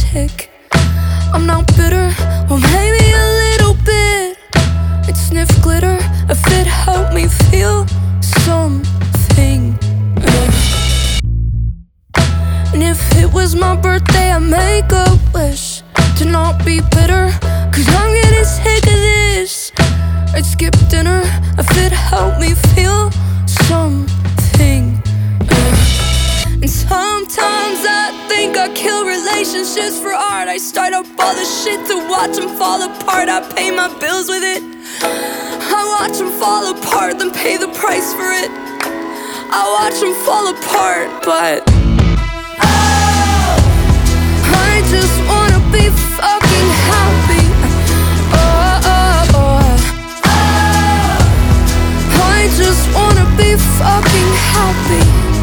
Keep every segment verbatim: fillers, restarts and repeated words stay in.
tick. I'm not bitter, well maybe a little bit. I'd sniff glitter if it helped me feel something. uh. And if it was my birthday, I'd make a wish to not be bitter, cause I'm getting sick of this. I'd skip dinner if it helped me feel something. uh. And sometimes I think I kill relationships for art. I start up all the shit to watch them fall apart. I pay my bills with it. I watch them fall apart, then pay the price for it. I watch them fall apart, but oh, I just wanna be fucking happy. Oh, oh, oh. I just wanna be fucking happy.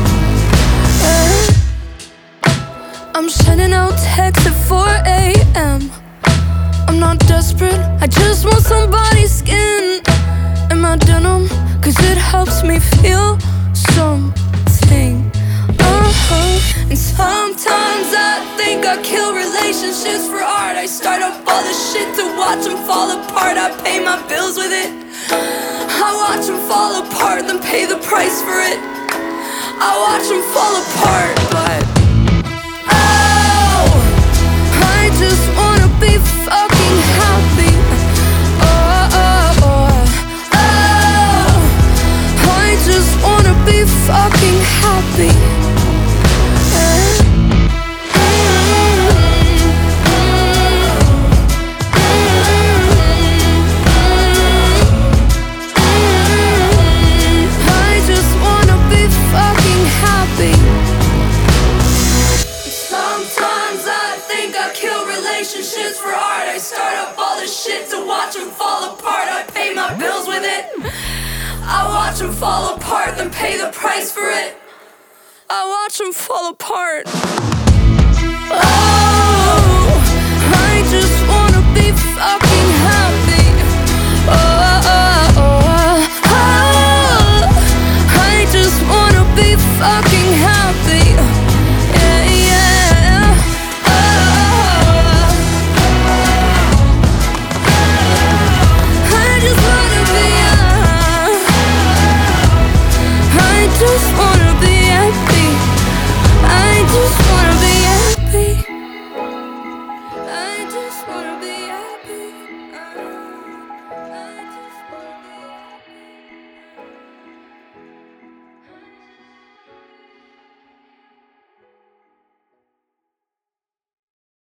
I'm sending out texts at four a m I'm not desperate, I just want somebody's skin in my denim, cause it helps me feel something. uh-huh. And sometimes I think I kill relationships for art. I start up all the shit to watch them fall apart. I pay my bills with it. I watch them fall apart, then pay the price for it. I watch them fall apart, but oh, I just wanna be fucking happy. Oh, oh, oh. Oh, I just wanna be fucking happy. Eh. I just wanna be fucking happy. Sometimes I think I kill relationships for art. I start up all this shit to watch them fall apart. I pay my bills with it. I watch them fall apart, then pay the price for it. I watch them fall apart. Oh.